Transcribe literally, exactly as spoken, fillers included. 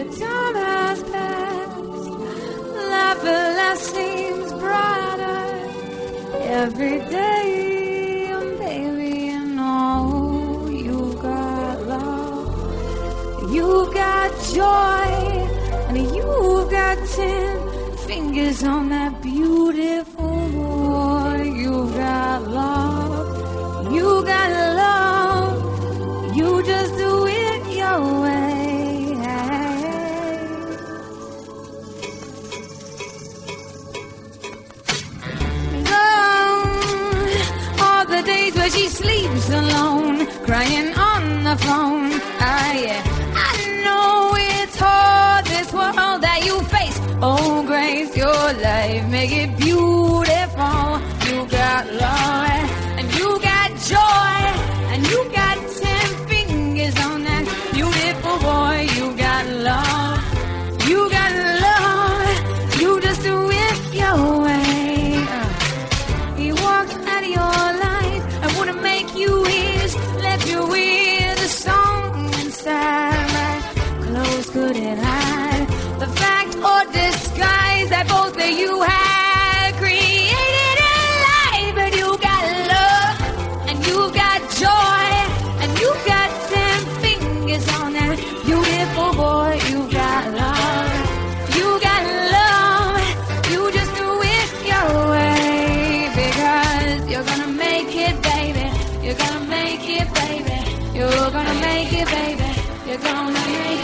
the time has passed. Life at last seems brighter every day. And baby, you know you got love, you got joy, and you've got ten fingers on that beautiful boy. You got love, you got love, you just do it your way. Oh, all the days where she sleeps alone, crying on the phone. Ah, yeah, I know it's hard, this world that you face. Oh, grace your life, make it beautiful. You got love, and you got joy, and you got ten fingers on that beautiful boy. You got love, you got love, you just do it your way. He walked out of your life, I wouldn't make you his, let you hear the song inside. Clothes couldn't hide the fact or disguise that both of you had created a life. But you got love, and you got joy, and you got ten fingers on that beautiful boy. You got love, you got love, you just do it your way. Because you're gonna make it, baby, you're gonna make it, baby, you're gonna make it, baby, you're gonna make it.